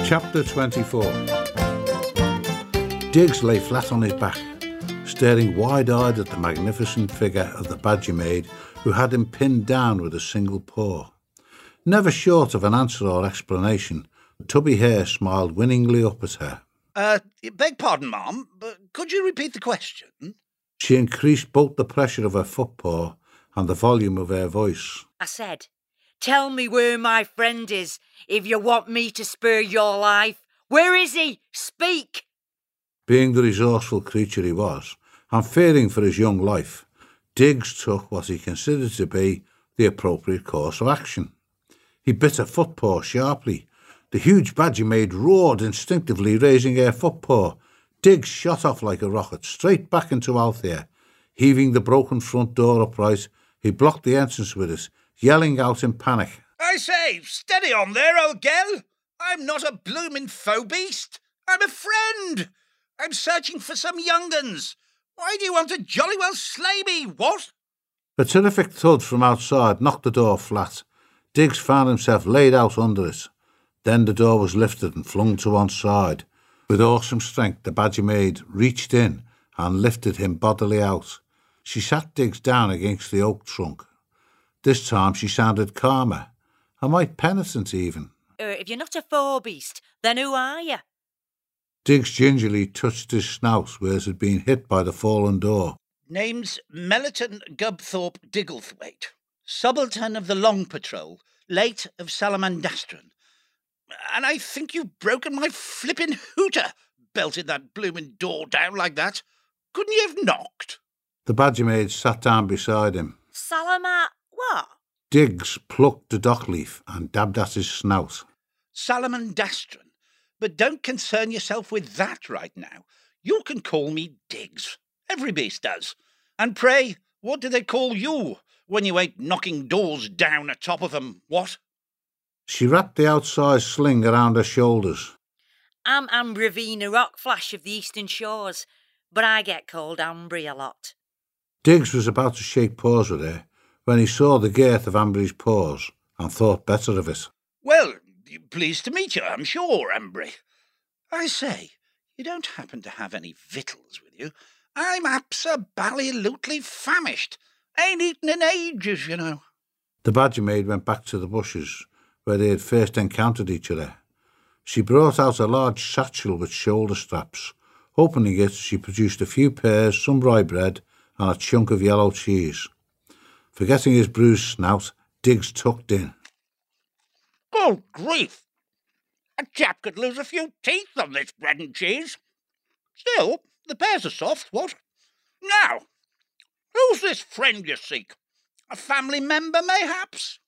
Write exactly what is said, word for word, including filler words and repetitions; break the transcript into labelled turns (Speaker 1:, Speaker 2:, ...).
Speaker 1: Chapter twenty-four. Diggs lay flat on his back, staring wide-eyed at the magnificent figure of the badger maid who had him pinned down with a single paw. Never short of an answer or explanation, Tubby Hare smiled winningly up at her.
Speaker 2: Uh, beg pardon, ma'am, but could you repeat the question?
Speaker 1: She increased both the pressure of her footpaw and the volume of her voice.
Speaker 3: I said, tell me where my friend is if you want me to spare your life. Where is he? Speak!
Speaker 1: Being the resourceful creature he was, and fearing for his young life, Diggs took what he considered to be the appropriate course of action. He bit her footpaw sharply. The huge badger maid roared instinctively, raising her footpaw. Diggs shot off like a rocket, straight back into Althea. Heaving the broken front door upright, he blocked the entrance with it, yelling out in panic.
Speaker 2: I say, steady on there, old gel. I'm not a bloomin' foe beast. I'm a friend. I'm searching for some young uns. Why do you want to jolly well slay me, what?
Speaker 1: A terrific thud from outside knocked the door flat. Diggs found himself laid out under it. Then the door was lifted and flung to one side. With awesome strength, the badger maid reached in and lifted him bodily out. She sat Diggs down against the oak trunk. This time she sounded calmer, and might penitent even.
Speaker 3: Uh, if you're not a foe beast, then who are you?
Speaker 1: Diggs gingerly touched his snout where it had been hit by the fallen door.
Speaker 2: Name's Melliton Gubthorpe Digglethwaite, subaltern of the Long Patrol, late of Salamandastron. And I think you've broken my flippin' hooter, belted that bloomin' door down like that. Couldn't you have knocked?
Speaker 1: The badger maid sat down beside him.
Speaker 3: Salama... what?
Speaker 1: Diggs plucked the dock leaf and dabbed at his snout.
Speaker 2: Salamandastron. But don't concern yourself with that right now. You can call me Diggs. Every beast does. And pray, what do they call you when you ain't knocking doors down atop of them, what?
Speaker 1: She wrapped the outside sling around her shoulders.
Speaker 3: I'm Ambravina Rockflash of the Eastern Shores, but I get called Ambry a lot.
Speaker 1: Diggs was about to shake paws with her when he saw the girth of Ambry's paws and thought better of it.
Speaker 2: Well, pleased to meet you, I'm sure, Ambry. I say, you don't happen to have any victuals with you? I'm abso-bally-lutely famished. Ain't eaten in ages, you know.
Speaker 1: The badger maid went back to the bushes where they had first encountered each other. She brought out a large satchel with shoulder straps. Opening it, she produced a few pears, some rye bread, and a chunk of yellow cheese. Forgetting his bruised snout, Diggs tucked in.
Speaker 2: Good grief! A chap could lose a few teeth on this bread and cheese. Still, the pears are soft, what? Now, who's this friend you seek? A family member, mayhaps?